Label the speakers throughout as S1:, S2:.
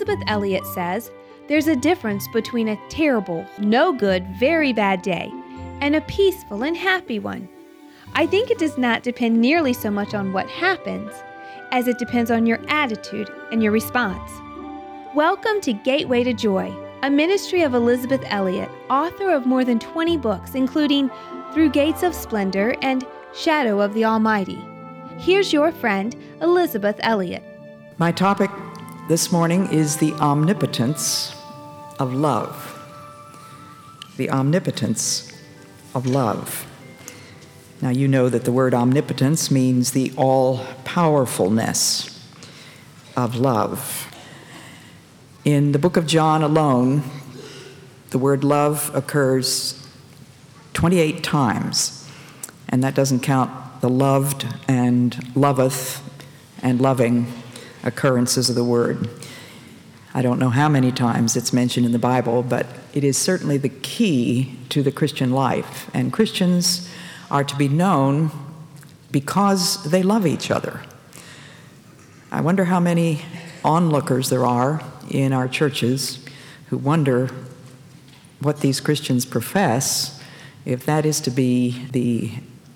S1: Elisabeth Elliot says, there's a difference between a terrible, no good, very bad day and a peaceful and happy one. I think it does not depend nearly so much on what happens as it depends on your attitude and your response. Welcome to Gateway to Joy, a ministry of Elisabeth Elliot, author of more than 20 books, including Through Gates of Splendor and Shadow of the Almighty. Here's your friend, Elisabeth Elliot.
S2: My topic this morning is the omnipotence of love. The omnipotence of love. Now, you know that the word omnipotence means the all-powerfulness of love. In the book of John alone, the word love occurs 28 times, and that doesn't count the loved and loveth and loving occurrences of the word. I don't know how many times it's mentioned in the Bible, but it is certainly the key to the Christian life, and Christians are to be known because they love each other. I wonder how many onlookers there are in our churches who wonder what these Christians profess, if that is to be the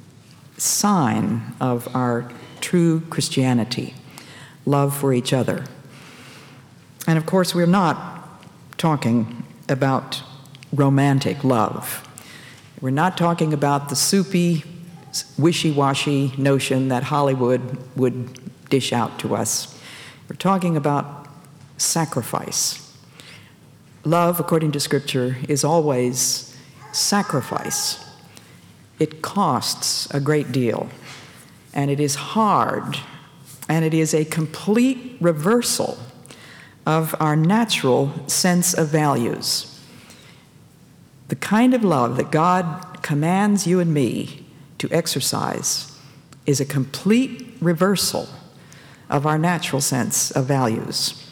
S2: sign of our true Christianity, love for each other. And of course, we're not talking about romantic love. We're not talking about the soupy, wishy-washy notion that Hollywood would dish out to us. We're talking about sacrifice. Love, according to Scripture, is always sacrifice. It costs a great deal, and it is hard, and it is a complete reversal of our natural sense of values. The kind of love that God commands you and me to exercise is a complete reversal of our natural sense of values.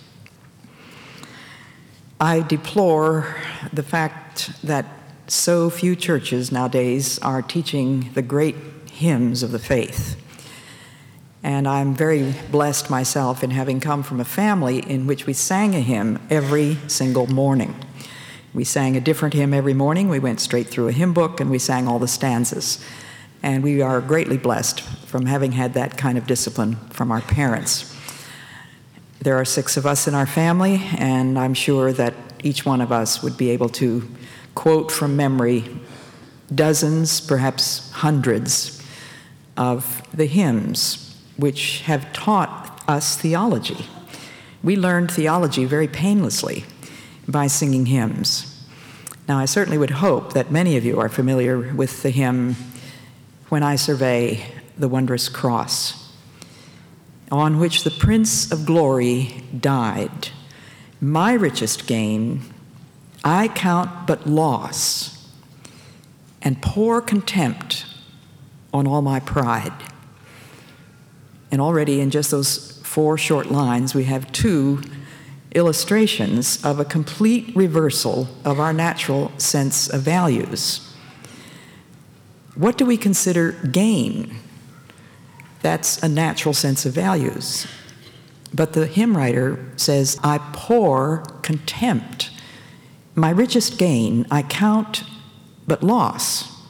S2: I deplore the fact that so few churches nowadays are teaching the great hymns of the faith. And I'm very blessed myself in having come from a family in which we sang a hymn every single morning. We sang a different hymn every morning. We went straight through a hymn book and we sang all the stanzas. And we are greatly blessed from having had that kind of discipline from our parents. There are 6 of us in our family, and I'm sure that each one of us would be able to quote from memory dozens, perhaps hundreds, of the hymns which have taught us theology. We learned theology very painlessly by singing hymns. Now, I certainly would hope that many of you are familiar with the hymn, When I Survey the Wondrous Cross, on which the Prince of Glory died. My richest gain I count but loss, and pour contempt on all my pride. And already in just those 4 short lines, we have 2 illustrations of a complete reversal of our natural sense of values. What do we consider gain? That's a natural sense of values. But the hymn writer says, I pour contempt. My richest gain I count but loss.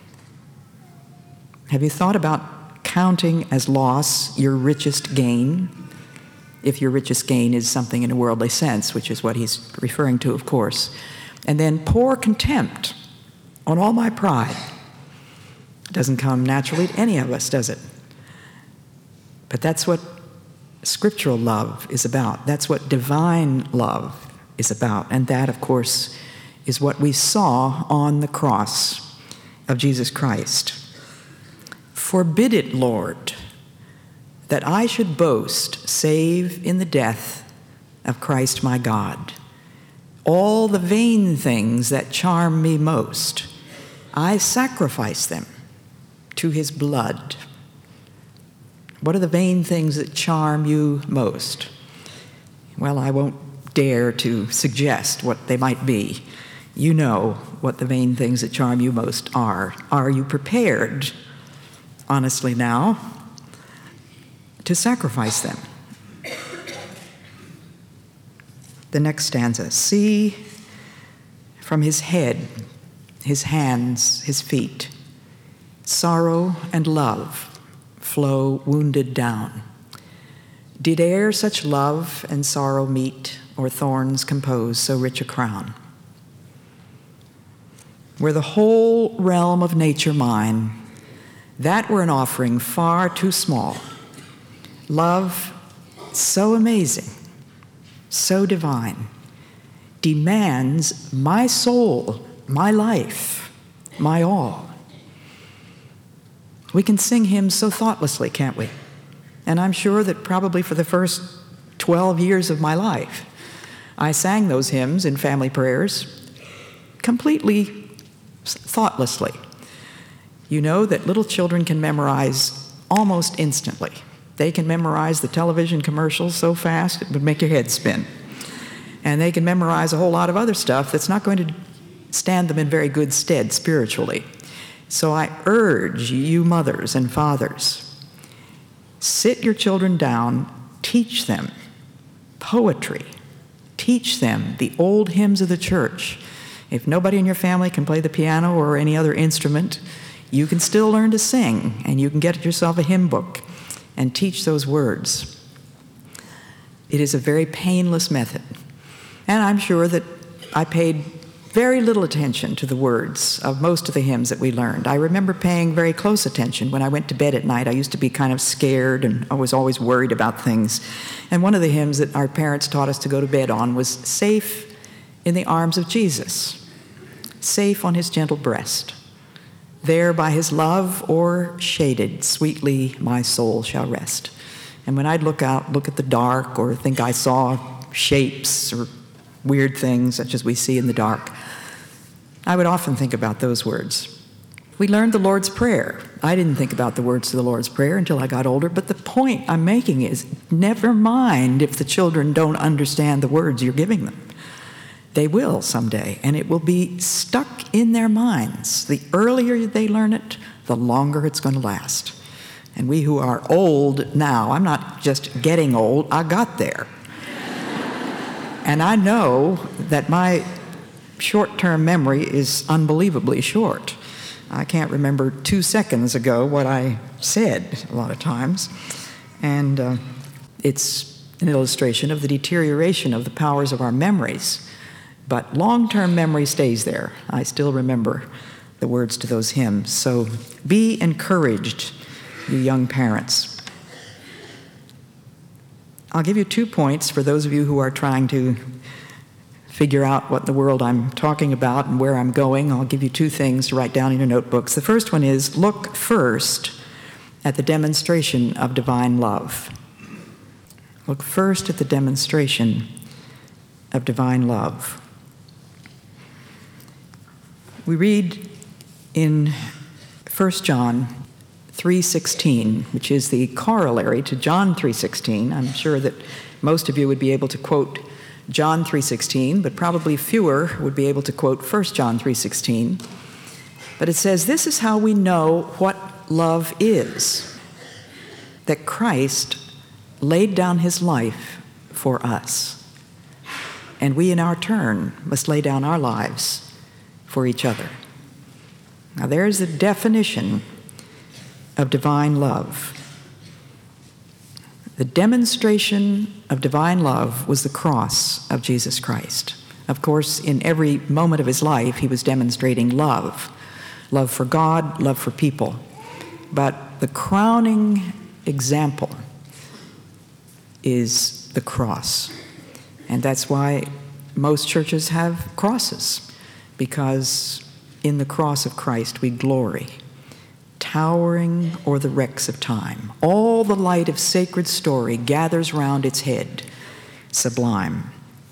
S2: Have you thought about counting as loss your richest gain? If your richest gain is something in a worldly sense, which is what he's referring to, of course. And then pour contempt on all my pride. It doesn't come naturally to any of us, does it? But that's what scriptural love is about. That's what divine love is about. And that, of course, is what we saw on the cross of Jesus Christ. Forbid it, Lord, that I should boast save in the death of Christ my God. All the vain things that charm me most, I sacrifice them to his blood. What are the vain things that charm you most? Well, I won't dare to suggest what they might be. You know what the vain things that charm you most are. Are you prepared, honestly now, to sacrifice them? The next stanza, see from his head, his hands, his feet, sorrow and love flow wounded down. Did e'er such love and sorrow meet, or thorns compose so rich a crown? Were the whole realm of nature mine, that were an offering far too small. Love so amazing, so divine, demands my soul, my life, my all. We can sing hymns so thoughtlessly, can't we? And I'm sure that probably for the first 12 years of my life, I sang those hymns in family prayers completely thoughtlessly. You know that little children can memorize almost instantly. They can memorize the television commercials so fast it would make your head spin. And they can memorize a whole lot of other stuff that's not going to stand them in very good stead spiritually. So I urge you mothers and fathers, sit your children down, teach them poetry, teach them the old hymns of the church. If nobody in your family can play the piano or any other instrument, you can still learn to sing, and you can get yourself a hymn book and teach those words. It is a very painless method. And I'm sure that I paid very little attention to the words of most of the hymns that we learned. I remember paying very close attention when I went to bed at night. I used to be kind of scared, and I was always worried about things. And one of the hymns that our parents taught us to go to bed on was Safe in the Arms of Jesus, safe on his gentle breast. There by his love o'ershaded, sweetly my soul shall rest. And when I'd look out, look at the dark, or think I saw shapes or weird things such as we see in the dark, I would often think about those words. We learned the Lord's Prayer. I didn't think about the words to the Lord's Prayer until I got older, but the point I'm making is never mind if the children don't understand the words you're giving them. They will someday, and it will be stuck in their minds. The earlier they learn it, the longer it's going to last. And we who are old now, I'm not just getting old, I got there. And I know that my short-term memory is unbelievably short. I can't remember 2 seconds ago what I said a lot of times. And it's an illustration of the deterioration of the powers of our memories. But long-term memory stays there. I still remember the words to those hymns. So be encouraged, you young parents. I'll give you 2 points for those of you who are trying to figure out what in the world I'm talking about and where I'm going. I'll give you 2 things to write down in your notebooks. The first one is look first at the demonstration of divine love. Look first at the demonstration of divine love. We read in 1 John 3:16, which is the corollary to John 3:16. I'm sure that most of you would be able to quote John 3:16, but probably fewer would be able to quote 1 John 3:16. But it says, "This is how we know what love is, that Christ laid down his life for us. And we in our turn must lay down our lives for each other." Now there's the definition of divine love. The demonstration of divine love was the cross of Jesus Christ. Of course, in every moment of his life, he was demonstrating love. Love for God, love for people. But the crowning example is the cross. And that's why most churches have crosses, because in the cross of Christ we glory, towering o'er the wrecks of time. All the light of sacred story gathers round its head, sublime.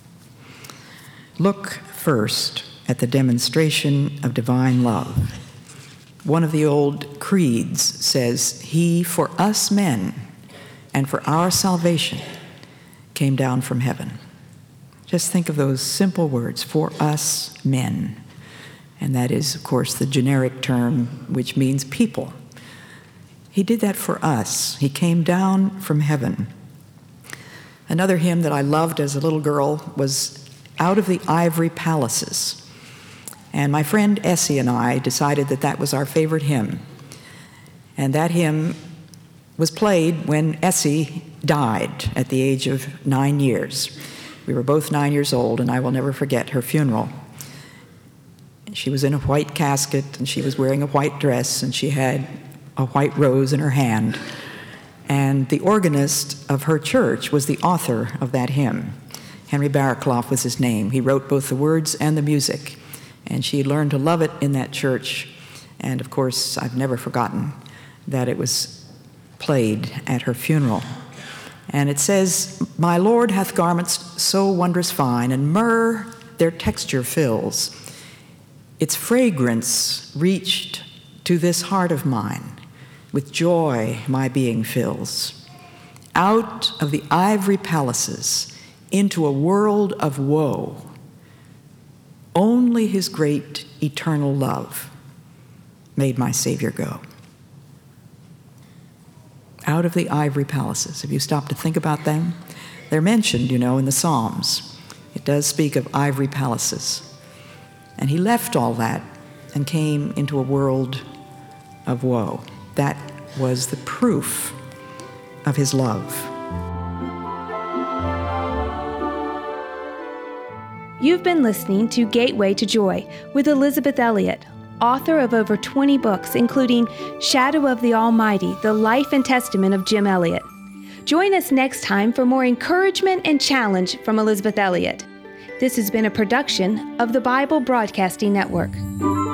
S2: Look first at the demonstration of divine love. One of the old creeds says, "He for us men and for our salvation came down from heaven." Just think of those simple words, "for us men." And that is, of course, the generic term which means people. He did that for us. He came down from heaven. Another hymn that I loved as a little girl was Out of the Ivory Palaces. And my friend Essie and I decided that that was our favorite hymn. And that hymn was played when Essie died at the age of 9 years. We were both 9 years old, and I will never forget her funeral. She was in a white casket, and she was wearing a white dress, and she had a white rose in her hand. And the organist of her church was the author of that hymn. Henry Barraclough was his name. He wrote both the words and the music. And she learned to love it in that church. And of course, I've never forgotten that it was played at her funeral. And it says, "My Lord hath garments so wondrous fine, and myrrh their texture fills. Its fragrance reached to this heart of mine. With joy my being fills. Out of the ivory palaces into a world of woe, only his great eternal love made my Savior go." Out of the ivory palaces. Have you stopped to think about them? They're mentioned, in the Psalms. It does speak of ivory palaces. And he left all that and came into a world of woe. That was the proof of his love.
S1: You've been listening to Gateway to Joy with Elisabeth Elliot, author of over 20 books, including Shadow of the Almighty, The Life and Testament of Jim Elliot. Join us next time for more encouragement and challenge from Elisabeth Elliot. This has been a production of the Bible Broadcasting Network.